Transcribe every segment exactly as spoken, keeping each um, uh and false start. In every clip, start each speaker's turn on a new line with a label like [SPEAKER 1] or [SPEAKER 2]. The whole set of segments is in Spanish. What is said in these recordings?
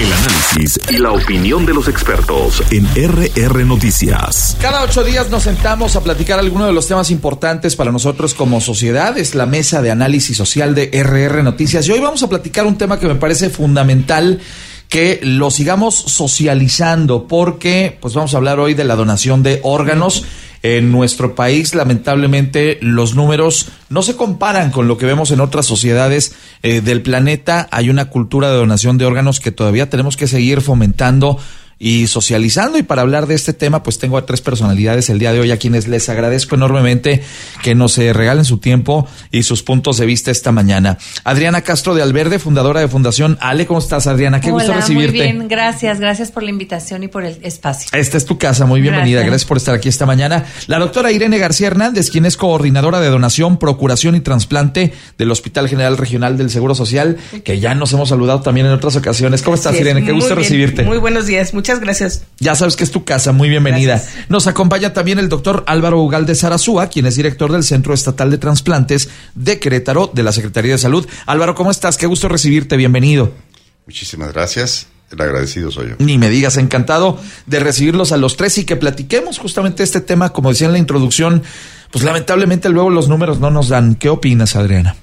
[SPEAKER 1] El análisis y la opinión de los expertos en R R Noticias.
[SPEAKER 2] Cada ocho días nos sentamos a platicar algunos de los temas importantes para nosotros como sociedad. Es la mesa de análisis social de R R Noticias. Y hoy vamos a platicar un tema que me parece fundamental que lo sigamos socializando, porque pues vamos a hablar hoy de la donación de órganos. En nuestro país, lamentablemente, los números no se comparan con lo que vemos en otras sociedades eh, del planeta. Hay una cultura de donación de órganos que todavía tenemos que seguir fomentando y socializando. Y para hablar de este tema, pues tengo a tres personalidades el día de hoy a quienes les agradezco enormemente que nos eh, regalen su tiempo y sus puntos de vista esta mañana. Adriana Castro de Alverde, fundadora de Fundación Ale. ¿Cómo estás, Adriana? Qué
[SPEAKER 3] Hola,
[SPEAKER 2] gusto recibirte.
[SPEAKER 3] Muy bien, gracias. Gracias por la invitación y por el espacio.
[SPEAKER 2] Esta es tu casa, muy bienvenida. Gracias. Gracias por estar aquí esta mañana. La doctora Irene García Hernández, quien es coordinadora de donación, procuración y trasplante del Hospital General Regional del Seguro Social, que ya nos hemos saludado también en otras ocasiones. ¿Cómo estás, sí, Irene? Qué gusto bien. recibirte.
[SPEAKER 4] Muy buenos días, muchas gracias.
[SPEAKER 2] Ya sabes que es tu casa, muy bienvenida.
[SPEAKER 4] Gracias.
[SPEAKER 2] Nos acompaña también el doctor Álvaro Ugalde Zarazúa, quien es director del Centro Estatal de Transplantes de Querétaro, de la Secretaría de Salud. Álvaro, ¿cómo estás? Qué gusto recibirte, bienvenido.
[SPEAKER 5] Muchísimas gracias, el agradecido soy yo.
[SPEAKER 2] Ni me digas, encantado de recibirlos a los tres y que platiquemos justamente este tema, como decía en la introducción, pues lamentablemente luego los números no nos dan. ¿Qué opinas, Adriana?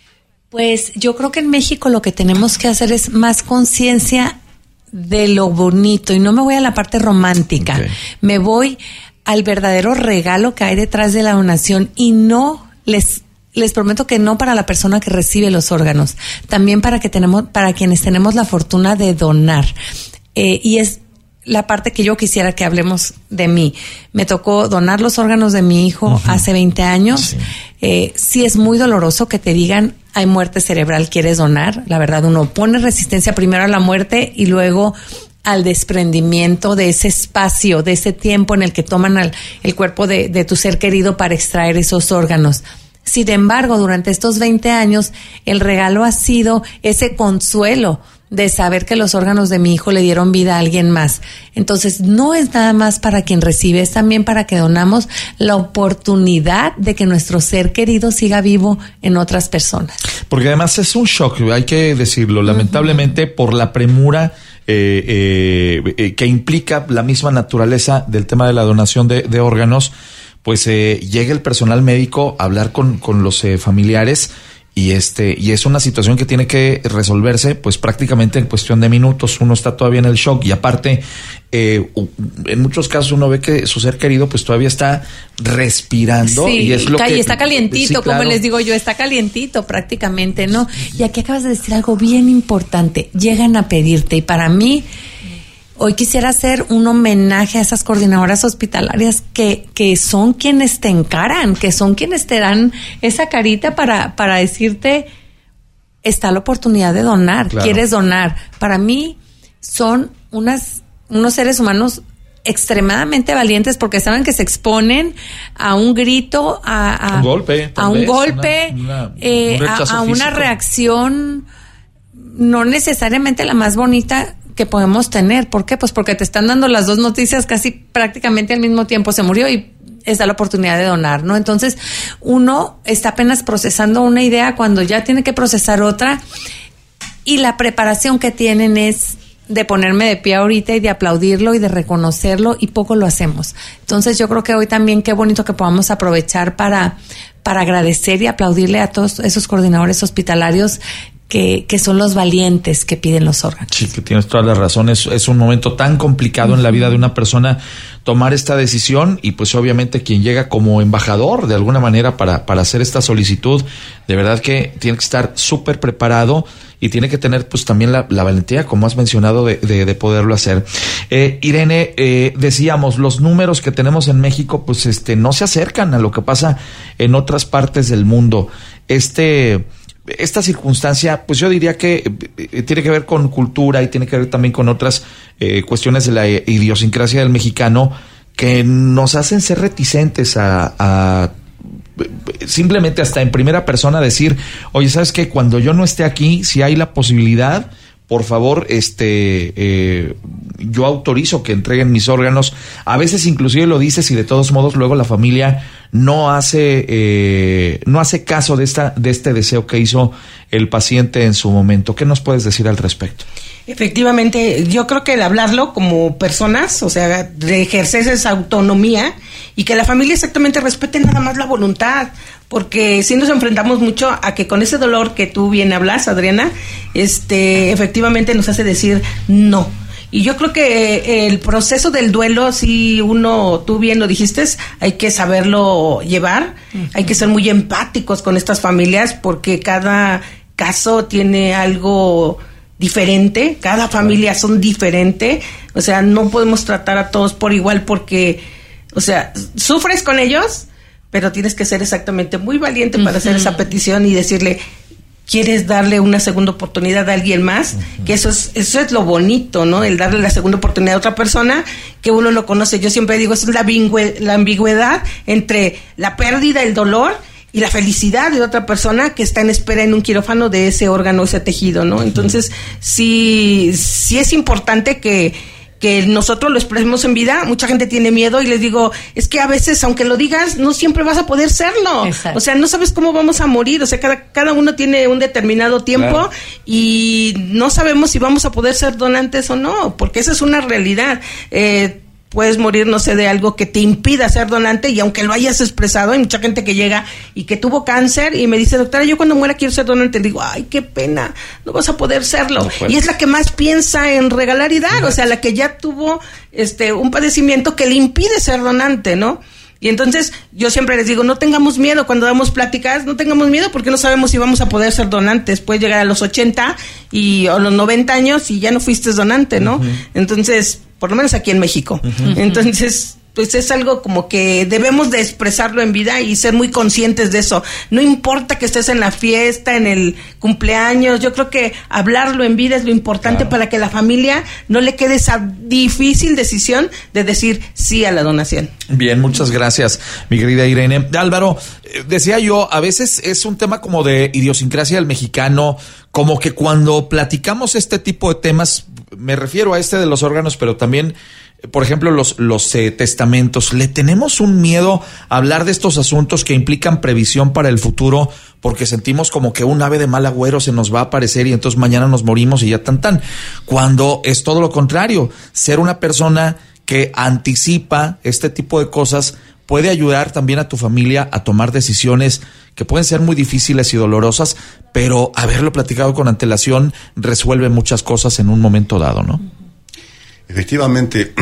[SPEAKER 3] Pues yo creo que en México lo que tenemos que hacer es más conciencia de lo bonito, y no me voy a la parte romántica, okay. Me voy al verdadero regalo que hay detrás de la donación, y no les les prometo que no para la persona que recibe los órganos, también para que tenemos para quienes tenemos la fortuna de donar, eh, y es la parte que yo quisiera que hablemos de mí. Me tocó donar los órganos de mi hijo uh-huh. hace veinte años. Sí. Eh, sí es muy doloroso que te digan hay muerte cerebral, ¿quieres donar? La verdad, uno pone resistencia primero a la muerte y luego al desprendimiento de ese espacio, de ese tiempo en el que toman al, el cuerpo de, de tu ser querido para extraer esos órganos. Sin embargo, durante estos veinte años, el regalo ha sido ese consuelo de saber que los órganos de mi hijo le dieron vida a alguien más. Entonces, no es nada más para quien recibe, es también para que donamos la oportunidad de que nuestro ser querido siga vivo en otras personas.
[SPEAKER 2] Porque además es un shock, hay que decirlo, lamentablemente uh-huh. por la premura eh, eh, que implica la misma naturaleza del tema de la donación de, de órganos, pues eh, llega el personal médico a hablar con, con los eh, familiares. Y este, y es una situación que tiene que resolverse, pues prácticamente en cuestión de minutos. Uno está todavía en el shock y aparte, eh, en muchos casos uno ve que su ser querido, pues todavía está respirando.
[SPEAKER 3] Sí,
[SPEAKER 2] y es lo
[SPEAKER 3] y
[SPEAKER 2] que
[SPEAKER 3] está calientito, sí, claro. Como les digo yo, está calientito prácticamente, ¿no? Y aquí acabas de decir algo bien importante. Llegan a pedirte, y para mí, hoy quisiera hacer un homenaje a esas coordinadoras hospitalarias que, que son quienes te encaran, que son quienes te dan esa carita para, para decirte, está la oportunidad de donar, claro. ¿Quieres donar? Para mí son unas, unos seres humanos extremadamente valientes porque saben que se exponen a un grito, a, a
[SPEAKER 2] un golpe,
[SPEAKER 3] a un
[SPEAKER 2] vez,
[SPEAKER 3] golpe,
[SPEAKER 2] una, una,
[SPEAKER 3] eh,
[SPEAKER 2] un
[SPEAKER 3] a, a una reacción no necesariamente la más bonita que podemos tener. ¿Por qué? Pues porque te están dando las dos noticias casi prácticamente al mismo tiempo. Se murió y está la oportunidad de donar, ¿no? Entonces, uno está apenas procesando una idea cuando ya tiene que procesar otra, y la preparación que tienen es de ponerme de pie ahorita y de aplaudirlo y de reconocerlo, y poco lo hacemos. Entonces, yo creo que hoy también qué bonito que podamos aprovechar para, para agradecer y aplaudirle a todos esos coordinadores hospitalarios Que, que son los valientes que piden los órganos.
[SPEAKER 2] Sí, que tienes toda la razón. Es, es un momento tan complicado uh-huh. en la vida de una persona tomar esta decisión, y pues obviamente quien llega como embajador de alguna manera para, para hacer esta solicitud, de verdad que tiene que estar súper preparado y tiene que tener pues también la, la valentía, como has mencionado, de, de, de poderlo hacer. Eh, Irene, eh, decíamos, los números que tenemos en México pues este no se acercan a lo que pasa en otras partes del mundo. Este... Esta circunstancia, pues yo diría que eh, tiene que ver con cultura y tiene que ver también con otras eh, cuestiones de la idiosincrasia del mexicano que nos hacen ser reticentes a, a simplemente hasta en primera persona decir, oye, ¿sabes qué? Cuando yo no esté aquí, si hay la posibilidad, por favor, este, eh, yo autorizo que entreguen mis órganos. A veces inclusive lo dices y de todos modos luego la familia no hace, eh, no hace caso de esta, de este deseo que hizo el paciente en su momento. ¿Qué nos puedes decir al respecto?
[SPEAKER 4] Efectivamente, yo creo que el hablarlo como personas, o sea, de ejercer esa autonomía y que la familia exactamente respete nada más la voluntad, porque sí nos enfrentamos mucho a que con ese dolor que tú bien hablas, Adriana, este, efectivamente nos hace decir no. Y yo creo que el proceso del duelo, si uno, tú bien lo dijiste, hay que saberlo llevar, uh-huh. Hay que ser muy empáticos con estas familias porque cada caso tiene algo diferente, cada familia son diferente, o sea, no podemos tratar a todos por igual porque, o sea, sufres con ellos, pero tienes que ser exactamente muy valiente para uh-huh. hacer esa petición y decirle, ¿quieres darle una segunda oportunidad a alguien más? Uh-huh. Que eso es, eso es lo bonito, ¿no? El darle la segunda oportunidad a otra persona que uno no conoce. Yo siempre digo, es la, bingüe, la ambigüedad entre la pérdida, el dolor y la felicidad de otra persona que está en espera en un quirófano de ese órgano, ese tejido, ¿no? Entonces, sí, sí es importante que, que nosotros lo expresemos en vida. Mucha gente tiene miedo y les digo, es que a veces, aunque lo digas, no siempre vas a poder serlo. Exacto. O sea, no sabes cómo vamos a morir. O sea, cada, cada uno tiene un determinado tiempo, claro. Y no sabemos si vamos a poder ser donantes o no, porque esa es una realidad. Eh, puedes morir, no sé, de algo que te impida ser donante y aunque lo hayas expresado, hay mucha gente que llega y que tuvo cáncer y me dice, doctora, yo cuando muera quiero ser donante. Le digo, ay, qué pena, no vas a poder serlo. No, y es la que más piensa en regalar y dar, o sea, la que ya tuvo este un padecimiento que le impide ser donante, ¿no? Y entonces yo siempre les digo, no tengamos miedo cuando damos pláticas, no tengamos miedo porque no sabemos si vamos a poder ser donantes. Puedes llegar a los ochenta y, o los noventa años y ya no fuiste donante, ¿no? Uh-huh. Entonces, por lo menos aquí en México. Uh-huh. Entonces, pues es algo como que debemos de expresarlo en vida y ser muy conscientes de eso. No importa que estés en la fiesta, en el cumpleaños, yo creo que hablarlo en vida es lo importante, claro, para que la familia no le quede esa difícil decisión de decir sí a la donación.
[SPEAKER 2] Bien, muchas gracias, mi querida Irene. Álvaro, decía yo, a veces es un tema como de idiosincrasia del mexicano, como que cuando platicamos este tipo de temas, me refiero a este de los órganos, pero también, por ejemplo, los, los eh, testamentos, le tenemos un miedo a hablar de estos asuntos que implican previsión para el futuro, porque sentimos como que un ave de mal agüero se nos va a aparecer y entonces mañana nos morimos y ya tan tan, cuando es todo lo contrario. Ser una persona que anticipa este tipo de cosas puede ayudar también a tu familia a tomar decisiones que pueden ser muy difíciles y dolorosas, pero haberlo platicado con antelación resuelve muchas cosas en un momento dado, ¿no?
[SPEAKER 5] Efectivamente,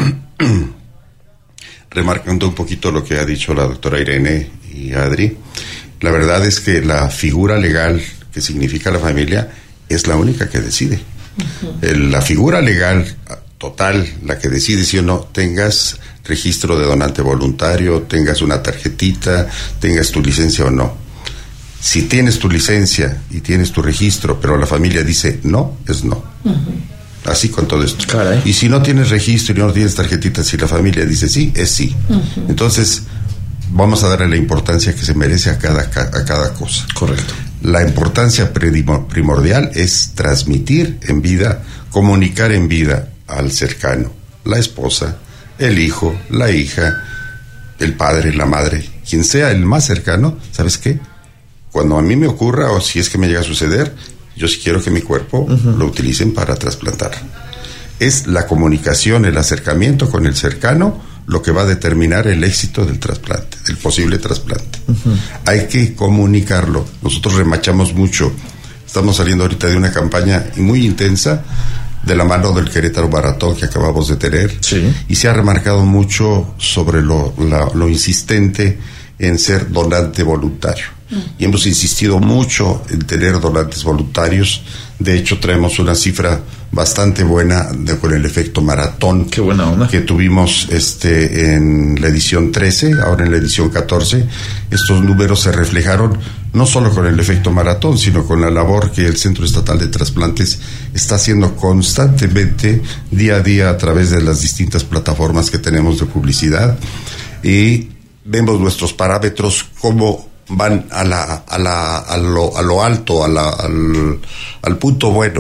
[SPEAKER 5] remarcando un poquito lo que ha dicho la doctora Irene y Adri, la verdad es que la figura legal que significa la familia es la única que decide. Uh-huh. El, la figura legal total, la que decide si o no tengas registro de donante voluntario, tengas una tarjetita, tengas tu licencia o no. Si tienes tu licencia y tienes tu registro, pero la familia dice no, es no. Uh-huh. Así con todo esto. Caray. Y si no tienes registro y no tienes tarjetita, si la familia dice sí, es sí. Uh-huh. Entonces, vamos a darle la importancia que se merece a cada, a cada cosa. Correcto. La importancia primordial es transmitir en vida, comunicar en vida al cercano, la esposa, el hijo, la hija, el padre, la madre, quien sea el más cercano. ¿Sabes qué? Cuando a mí me ocurra, o si es que me llega a suceder, yo sí quiero que mi cuerpo uh-huh. lo utilicen para trasplantar. Es la comunicación, el acercamiento con el cercano lo que va a determinar el éxito del trasplante, del posible trasplante. Uh-huh. Hay que comunicarlo. Nosotros remachamos mucho. Estamos saliendo ahorita de una campaña muy intensa de la mano del Querétaro Maratón que acabamos de tener. Sí. Y se ha remarcado mucho sobre lo, la, lo insistente en ser donante voluntario. Y hemos insistido mucho en tener donantes voluntarios. De hecho, traemos una cifra bastante buena de, con el efecto maratón. Qué buena onda. Que tuvimos este en la edición trece, ahora en la edición catorce. Estos números se reflejaron no solo con el efecto maratón, sino con la labor que el Centro Estatal de Trasplantes está haciendo constantemente, día a día, a través de las distintas plataformas que tenemos de publicidad. Y vemos nuestros parámetros como van a la a la a lo, a lo alto, a la, al, al punto bueno,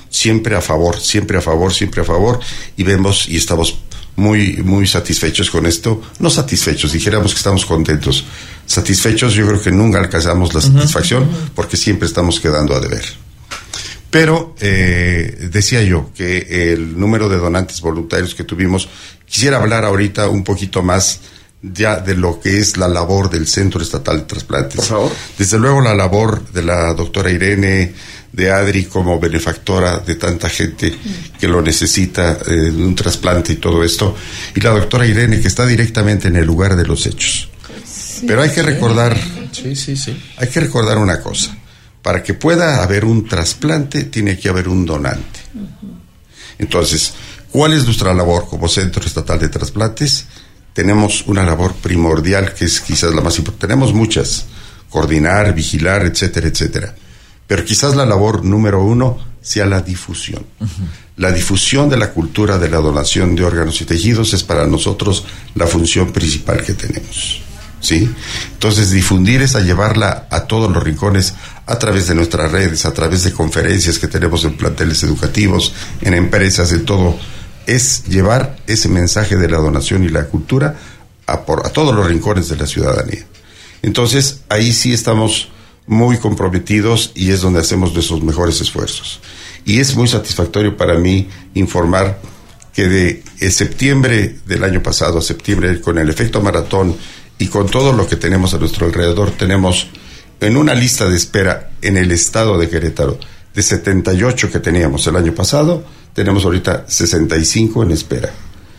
[SPEAKER 5] siempre a favor, siempre a favor, siempre a favor, y vemos y estamos muy, muy satisfechos con esto. No satisfechos, dijéramos que estamos contentos. Satisfechos, yo creo que nunca alcanzamos la satisfacción, uh-huh. porque siempre estamos quedando a deber. Pero eh, decía yo que el número de donantes voluntarios que tuvimos, quisiera hablar ahorita un poquito más ya de lo que es la labor del Centro Estatal de Trasplantes.
[SPEAKER 2] Por favor.
[SPEAKER 5] Desde luego la labor de la doctora Irene, de Adri como benefactora de tanta gente que lo necesita, eh, de un trasplante y todo esto, y la doctora Irene que está directamente en el lugar de los hechos. Sí, pero hay que recordar,
[SPEAKER 2] sí, sí, sí.
[SPEAKER 5] hay que recordar una cosa. Para que pueda haber un trasplante, tiene que haber un donante. Uh-huh. Entonces, ¿cuál es nuestra labor como Centro Estatal de Trasplantes? Tenemos una labor primordial que es quizás la más importante. Tenemos muchas, coordinar, vigilar, etcétera, etcétera. Pero quizás la labor número uno sea la difusión. Uh-huh. La difusión de la cultura de la donación de órganos y tejidos es para nosotros la función principal que tenemos. ¿Sí? Entonces difundir es a llevarla a todos los rincones a través de nuestras redes, a través de conferencias que tenemos en planteles educativos, en empresas, en todo. Es llevar ese mensaje de la donación y la cultura a, por, a todos los rincones de la ciudadanía. Entonces ahí sí estamos muy comprometidos y es donde hacemos nuestros mejores esfuerzos. Y es muy satisfactorio para mí informar que de, de septiembre del año pasado a septiembre, con el efecto maratón y con todo lo que tenemos a nuestro alrededor, tenemos en una lista de espera en el estado de Querétaro de setenta y ocho que teníamos el año pasado, tenemos ahorita sesenta y cinco en espera.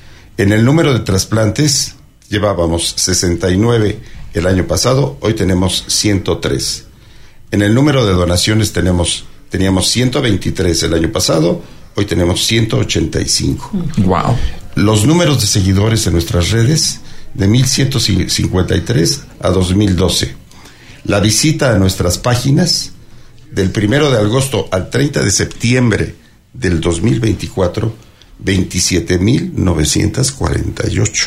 [SPEAKER 5] En el número de trasplantes llevábamos sesenta y nueve el año pasado, hoy tenemos ciento tres. En el número de donaciones tenemos teníamos ciento veintitrés el año pasado, hoy tenemos ciento ochenta y cinco.
[SPEAKER 2] Wow.
[SPEAKER 5] Los números de seguidores en nuestras redes de mil ciento cincuenta y tres a dos mil doce. La visita a nuestras páginas del primero de agosto al treinta de septiembre del dos mil veinticuatro, veintisiete mil novecientos cuarenta y ocho.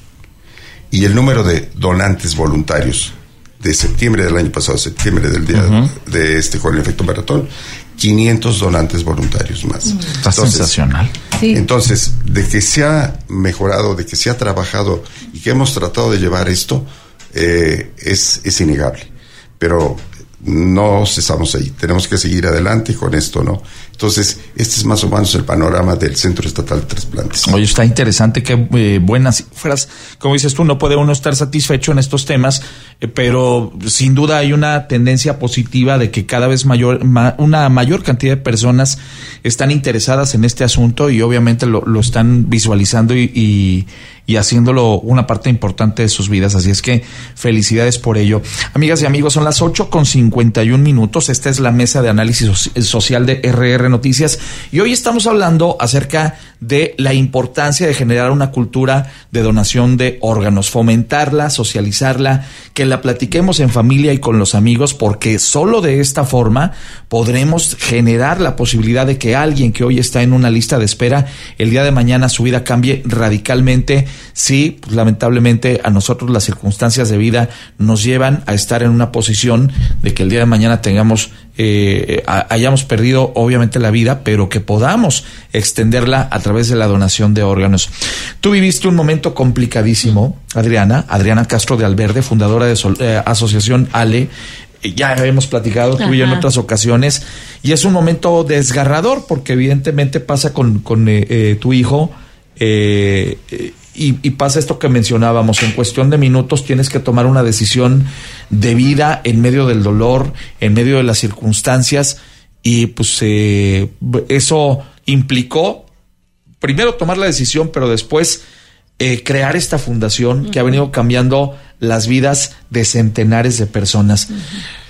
[SPEAKER 5] Y el número de donantes voluntarios de septiembre del año pasado, septiembre del día uh-huh. de este con el efecto maratón, quinientos donantes voluntarios más.
[SPEAKER 2] Está entonces, sensacional.
[SPEAKER 3] Sí.
[SPEAKER 5] Entonces, de que se ha mejorado, de que se ha trabajado y que hemos tratado de llevar esto, eh, es, es innegable. Pero no cesamos ahí, tenemos que seguir adelante con esto, ¿no? Entonces, este es más o menos el panorama del Centro Estatal de Trasplantes.
[SPEAKER 2] Oye, está interesante, qué eh, buenas cifras. Como dices tú, no puede uno estar satisfecho en estos temas, eh, pero sin duda hay una tendencia positiva de que cada vez mayor, ma, una mayor cantidad de personas están interesadas en este asunto y obviamente lo, lo están visualizando y, y, y haciéndolo una parte importante de sus vidas. Así es que felicidades por ello. Amigas y amigos, son las ocho con cincuenta y un minutos. Esta es la mesa de análisis social de R R Noticias y hoy estamos hablando acerca de la importancia de generar una cultura de donación de órganos, fomentarla, socializarla, que la platiquemos en familia y con los amigos, porque solo de esta forma podremos generar la posibilidad de que alguien que hoy está en una lista de espera, el día de mañana su vida cambie radicalmente. Sí, pues, lamentablemente a nosotros las circunstancias de vida nos llevan a estar en una posición de que el día de mañana tengamos eh, hayamos perdido obviamente la vida, pero que podamos extenderla a través de la donación de órganos. Tú viviste un momento complicadísimo, Adriana, Adriana Castro de Alverde, fundadora de Sol, eh, Asociación Ale. Ya hemos platicado tú y yo en otras ocasiones, y es un momento desgarrador porque evidentemente pasa con, con eh, eh, tu hijo eh, eh, y, y pasa esto que mencionábamos, en cuestión de minutos tienes que tomar una decisión de vida en medio del dolor, en medio de las circunstancias, y pues eh, eso implicó primero tomar la decisión, pero después eh, crear esta fundación uh-huh. que ha venido cambiando las vidas de centenares de personas. Uh-huh.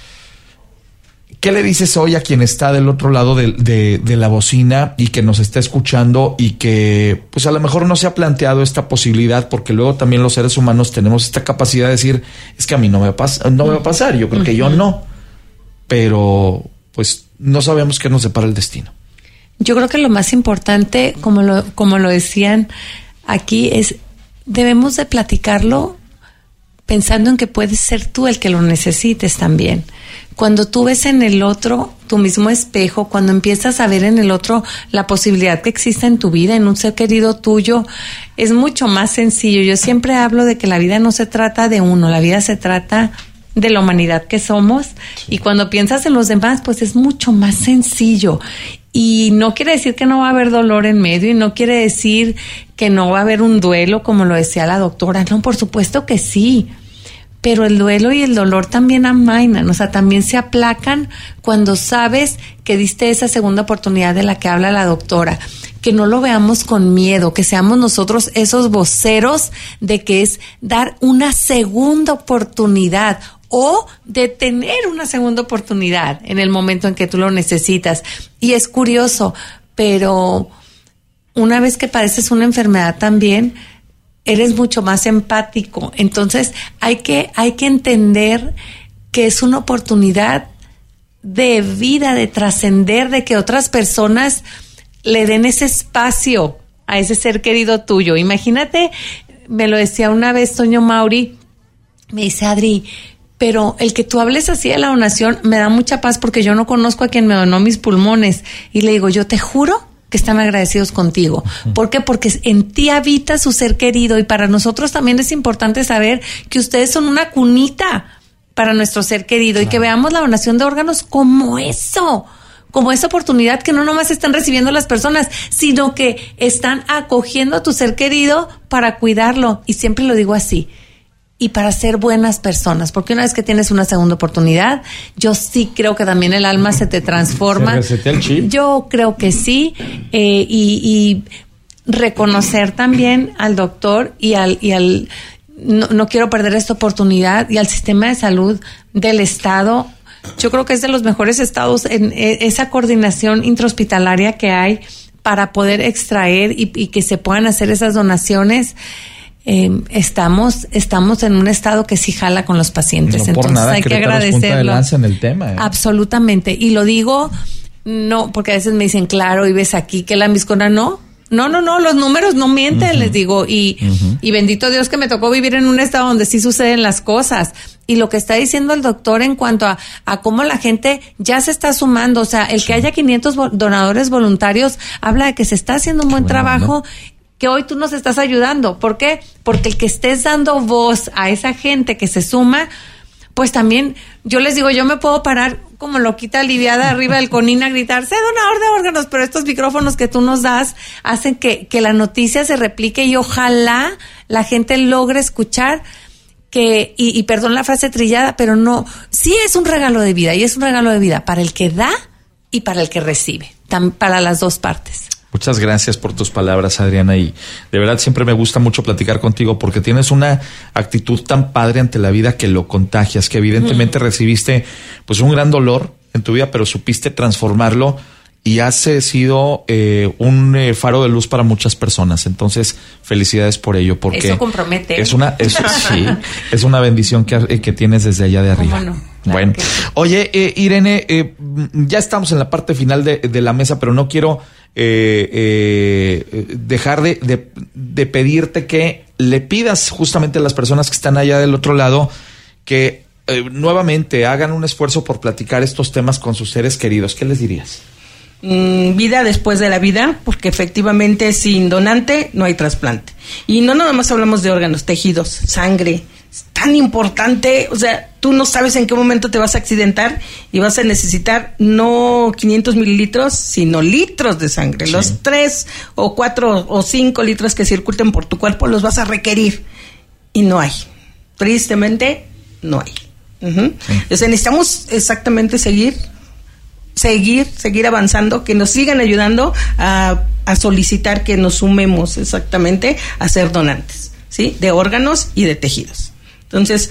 [SPEAKER 2] ¿Qué le dices hoy a quien está del otro lado de, de, de la bocina y que nos está escuchando y que pues a lo mejor no se ha planteado esta posibilidad, porque luego también los seres humanos tenemos esta capacidad de decir, es que a mí no me va a, pas- no me va a pasar, yo creo uh-huh. que yo no, pero pues no sabemos qué nos depara el destino?
[SPEAKER 3] Yo creo que lo más importante, como lo, como lo decían aquí, es debemos de platicarlo pensando en que puedes ser tú el que lo necesites también. Cuando tú ves en el otro tu mismo espejo, cuando empiezas a ver en el otro la posibilidad que existe en tu vida, en un ser querido tuyo, es mucho más sencillo. Yo siempre hablo de que la vida no se trata de uno, la vida se trata de la humanidad que somos, sí. Y cuando piensas en los demás, pues es mucho más sencillo. Y no quiere decir que no va a haber dolor en medio, y no quiere decir que no va a haber un duelo, como lo decía la doctora. No, por supuesto que sí. Pero el duelo y el dolor también amainan, o sea, también se aplacan cuando sabes que diste esa segunda oportunidad de la que habla la doctora. Que no lo veamos con miedo, que seamos nosotros esos voceros de que es dar una segunda oportunidad o de tener una segunda oportunidad en el momento en que tú lo necesitas. Y es curioso, pero una vez que padeces una enfermedad también, eres mucho más empático. Entonces hay que, hay que entender que es una oportunidad de vida, de trascender, de que otras personas le den ese espacio a ese ser querido tuyo. Imagínate, me lo decía una vez Toño Mauri, me dice, Adri, pero el que tú hables así de la donación me da mucha paz porque yo no conozco a quien me donó mis pulmones. Y le digo, yo te juro que están agradecidos contigo. ¿Por qué? Porque en ti habita su ser querido, y para nosotros también es importante saber que ustedes son una cunita para nuestro ser querido, claro. Y que veamos la donación de órganos como eso, como esa oportunidad que no nomás están recibiendo las personas, sino que están acogiendo a tu ser querido para cuidarlo. Y siempre lo digo así, y para ser buenas personas, porque una vez que tienes una segunda oportunidad, yo sí creo que también el alma se te transforma. ¿Se resetea el chip? Yo creo que sí, eh, y, y reconocer también al doctor y al, y al no, no quiero perder esta oportunidad, y al sistema de salud del Estado. Yo creo que es de los mejores estados en esa coordinación intrahospitalaria que hay para poder extraer y, y que se puedan hacer esas donaciones. Eh, estamos estamos en un estado que sí jala con los pacientes, no, entonces nada, hay que agradecerlo. En el tema, ¿eh? Absolutamente, y lo digo no porque a veces me dicen, claro, y ves aquí que la Miscona no. No, no, no, los números no mienten, uh-huh. Les digo, y, uh-huh. y bendito Dios que me tocó vivir en un estado donde sí suceden las cosas. Y lo que está diciendo el doctor en cuanto a, a cómo la gente ya se está sumando, o sea, el sí. que haya quinientos vo- donadores voluntarios habla de que se está haciendo un buen bueno, trabajo, ¿no? Que hoy tú nos estás ayudando. ¿Por qué? Porque el que estés dando voz a esa gente que se suma, pues también, yo les digo, yo me puedo parar como loquita aliviada arriba del conín a gritar, sé donador de órganos, pero estos micrófonos que tú nos das hacen que, que la noticia se replique, y ojalá la gente logre escuchar que, y, y perdón la frase trillada, pero no, sí es un regalo de vida, y es un regalo de vida para el que da y para el que recibe, tam, para las dos partes.
[SPEAKER 2] Muchas gracias por tus palabras, Adriana, y de verdad siempre me gusta mucho platicar contigo porque tienes una actitud tan padre ante la vida que lo contagias, que evidentemente mm. recibiste pues un gran dolor en tu vida, pero supiste transformarlo y has sido eh, un eh, faro de luz para muchas personas. Entonces, felicidades por ello, porque
[SPEAKER 3] eso compromete.
[SPEAKER 2] Es una, es, sí, es una bendición que, que tienes desde allá de arriba.
[SPEAKER 3] ¿Cómo no? Claro,
[SPEAKER 2] bueno, sí. Oye, eh, Irene, eh, ya estamos en la parte final de, de la mesa, pero no quiero eh, eh, dejar de, de, de pedirte que le pidas justamente a las personas que están allá del otro lado que eh, nuevamente hagan un esfuerzo por platicar estos temas con sus seres queridos. ¿Qué les dirías?
[SPEAKER 4] Mm, vida después de la vida, porque efectivamente sin donante no hay trasplante. Y no nada más hablamos de órganos, tejidos, sangre. Es tan importante, o sea, tú no sabes en qué momento te vas a accidentar y vas a necesitar no quinientos mililitros, sino litros de sangre. Sí. Los tres o cuatro o cinco litros que circulen por tu cuerpo los vas a requerir. Y no hay. Tristemente, no hay. Uh-huh. Sí. Entonces necesitamos exactamente seguir, seguir, seguir avanzando, que nos sigan ayudando a, a solicitar que nos sumemos exactamente a ser donantes, ¿sí? De órganos y de tejidos. Entonces,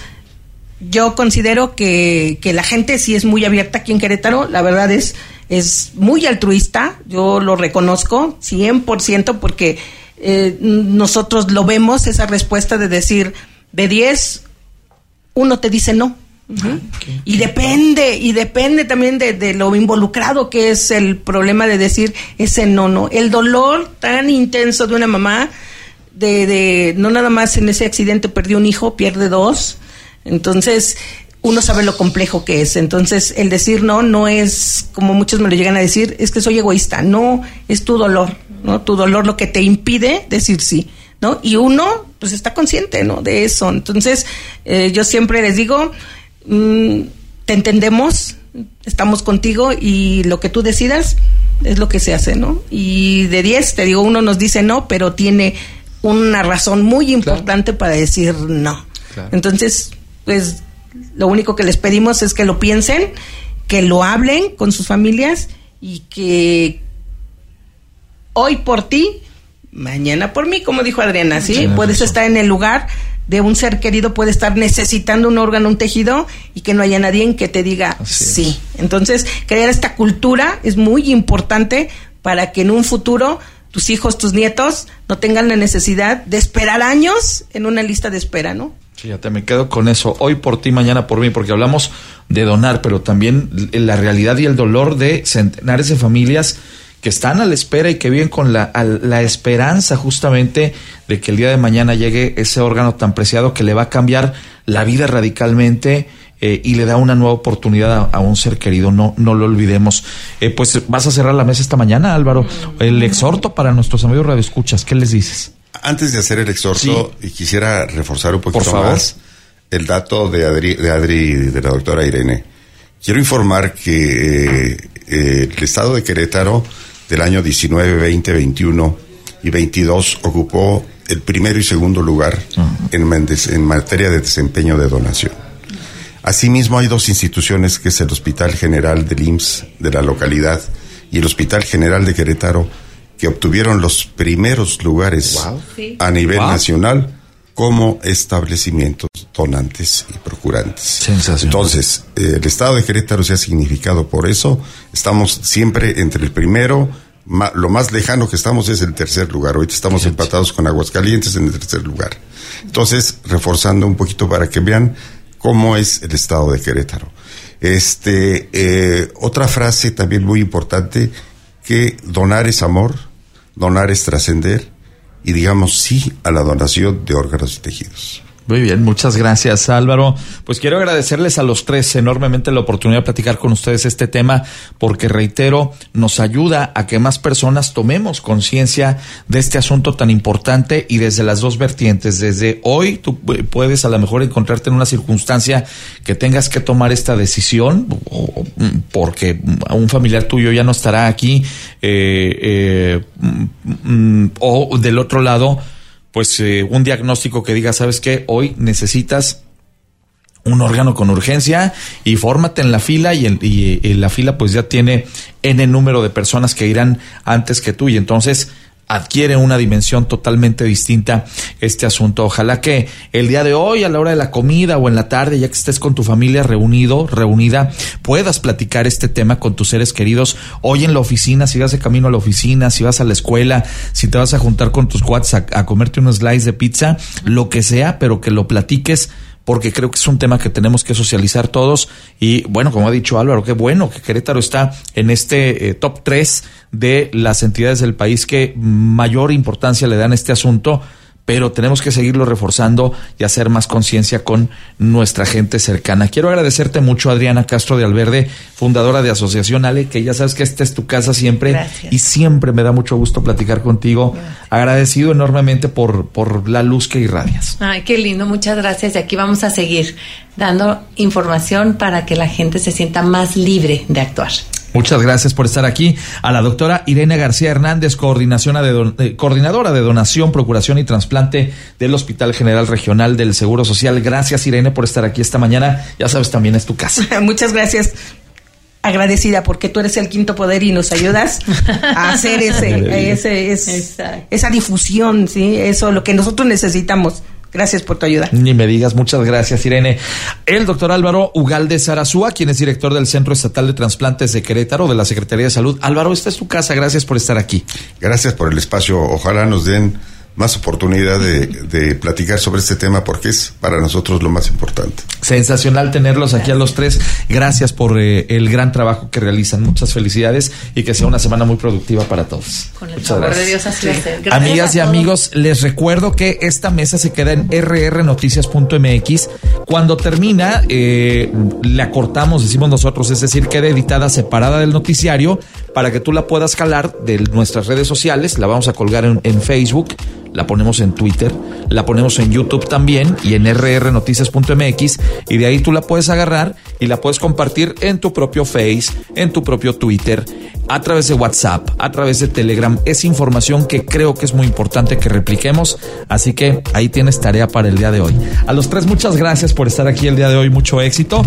[SPEAKER 4] yo considero que, que la gente sí es muy abierta aquí en Querétaro, la verdad es, es muy altruista, yo lo reconozco cien por ciento porque eh, nosotros lo vemos, esa respuesta de decir, de diez, uno te dice no. Uh-huh. Okay. Y depende, y depende también de, de lo involucrado que es el problema de decir ese no, no. El dolor tan intenso de una mamá, de, de no nada más en ese accidente perdió un hijo, pierde dos. Entonces, uno sabe lo complejo que es. Entonces, el decir no, no es, como muchos me lo llegan a decir, es que soy egoísta. No, es tu dolor, ¿no? Tu dolor lo que te impide decir sí, ¿no? Y uno, pues, está consciente, ¿no? De eso. Entonces, eh, yo siempre les digo, mmm, te entendemos, estamos contigo y lo que tú decidas es lo que se hace, ¿no? Y de diez, te digo, uno nos dice no, pero tiene una razón muy importante, claro, para decir no. Claro. Entonces, pues, lo único que les pedimos es que lo piensen, que lo hablen con sus familias y que hoy por ti, mañana por mí, como dijo Adriana, ¿sí? Sí, puedes eso. Estar en el lugar de un ser querido, puede estar necesitando un órgano, un tejido, y que no haya nadie en que te diga así sí. Es. Entonces, crear esta cultura es muy importante para que en un futuro tus hijos, tus nietos, no tengan la necesidad de esperar años en una lista de espera, ¿no?
[SPEAKER 2] Fíjate, me quedo con eso. Hoy por ti, mañana por mí, porque hablamos de donar, pero también la realidad y el dolor de centenares de familias que están a la espera y que viven con la, la esperanza justamente de que el día de mañana llegue ese órgano tan preciado que le va a cambiar la vida radicalmente eh, y le da una nueva oportunidad a, a un ser querido. No, no lo olvidemos. Eh, pues vas a cerrar la mesa esta mañana, Álvaro. El exhorto para nuestros amigos radioescuchas, ¿qué les dices?
[SPEAKER 5] Antes de hacer el exhorto, sí, y quisiera reforzar un poquito
[SPEAKER 2] Por favor.
[SPEAKER 5] más el dato de Adri, de Adri y de la doctora Irene. Quiero informar que eh, eh, el estado de Querétaro del año diecinueve, veinte, veintiuno y veintidós ocupó el primero y segundo lugar uh-huh. en, en materia de desempeño de donación. Asimismo, hay dos instituciones, que es el Hospital General del I M S S de la localidad y el Hospital General de Querétaro, que obtuvieron los primeros lugares wow. sí. a nivel wow. nacional como establecimientos donantes y procurantes. Sensacional. Entonces, eh, el estado de Querétaro se ha significado por eso. Estamos siempre entre el primero, ma, lo más lejano que estamos es el tercer lugar. Ahorita estamos Gente. empatados con Aguascalientes en el tercer lugar. Entonces, reforzando un poquito para que vean cómo es el estado de Querétaro. Este, eh, otra frase también muy importante, que donar es amor, donar es trascender, y digamos sí a la donación de órganos y tejidos.
[SPEAKER 2] Muy bien, muchas gracias, Álvaro. Pues quiero agradecerles a los tres enormemente la oportunidad de platicar con ustedes este tema, porque reitero, nos ayuda a que más personas tomemos conciencia de este asunto tan importante y desde las dos vertientes. Desde hoy tú puedes a lo mejor encontrarte en una circunstancia que tengas que tomar esta decisión o, porque un familiar tuyo ya no estará aquí eh, eh, o del otro lado, pues eh, un diagnóstico que diga, ¿sabes qué? Hoy necesitas un órgano con urgencia y fórmate en la fila y, el, y, y la fila pues ya tiene N número de personas que irán antes que tú y entonces adquiere una dimensión totalmente distinta este asunto. Ojalá que el día de hoy, a la hora de la comida o en la tarde, ya que estés con tu familia reunido, reunida, puedas platicar este tema con tus seres queridos. Hoy en la oficina, si vas de camino a la oficina, si vas a la escuela, si te vas a juntar con tus cuates a, a comerte unos slice de pizza, lo que sea, pero que lo platiques, porque creo que es un tema que tenemos que socializar todos. Y bueno, como ha dicho Álvaro, qué bueno que Querétaro está en este eh, top tres de las entidades del país que mayor importancia le dan a este asunto, pero tenemos que seguirlo reforzando y hacer más conciencia con nuestra gente cercana. Quiero agradecerte mucho, Adriana Castro de Alverde, fundadora de Asociación Ale, que ya sabes que esta es tu casa siempre. Gracias. Y siempre me da mucho gusto platicar contigo. Gracias. Agradecido enormemente por, por la luz que irradias.
[SPEAKER 3] Ay, qué lindo, muchas gracias. Y aquí vamos a seguir dando información para que la gente se sienta más libre de actuar.
[SPEAKER 2] Muchas gracias por estar aquí. A la doctora Irene García Hernández, coordinación de don, eh, coordinadora de donación, procuración y trasplante del Hospital General Regional del Seguro Social. Gracias, Irene, por estar aquí esta mañana. Ya sabes, también es tu casa.
[SPEAKER 4] Muchas gracias. Agradecida porque tú eres el quinto poder y nos ayudas a hacer ese, ese, ese esa difusión, sí, eso lo que nosotros necesitamos. Gracias por tu ayuda.
[SPEAKER 2] Ni me digas, muchas gracias, Irene. El doctor Álvaro Ugalde Zarazúa, quien es director del Centro Estatal de Transplantes de Querétaro, de la Secretaría de Salud. Álvaro, esta es tu casa, gracias por estar aquí.
[SPEAKER 5] Gracias por el espacio, ojalá nos den más oportunidad de, de platicar sobre este tema porque es para nosotros lo más importante.
[SPEAKER 2] Sensacional tenerlos aquí a los tres. Gracias por eh, el gran trabajo que realizan. Muchas felicidades y que sea una semana muy productiva para todos.
[SPEAKER 3] Con el
[SPEAKER 2] Muchas
[SPEAKER 3] favor
[SPEAKER 2] gracias.
[SPEAKER 3] de Dios, así va a ser. Gracias.
[SPEAKER 2] Amigas y amigos, les recuerdo que esta mesa se queda en erre erre noticias punto eme equis. Cuando termina, eh, la cortamos, decimos nosotros, es decir, queda editada separada del noticiario para que tú la puedas jalar de nuestras redes sociales. La vamos a colgar en, en Facebook, la ponemos en Twitter, la ponemos en YouTube también y en erre erre noticias punto eme equis, y de ahí tú la puedes agarrar y la puedes compartir en tu propio Face, en tu propio Twitter, a través de WhatsApp, a través de Telegram. Es información que creo que es muy importante que repliquemos, así que ahí tienes tarea para el día de hoy. A los tres, muchas gracias por estar aquí el día de hoy, mucho éxito.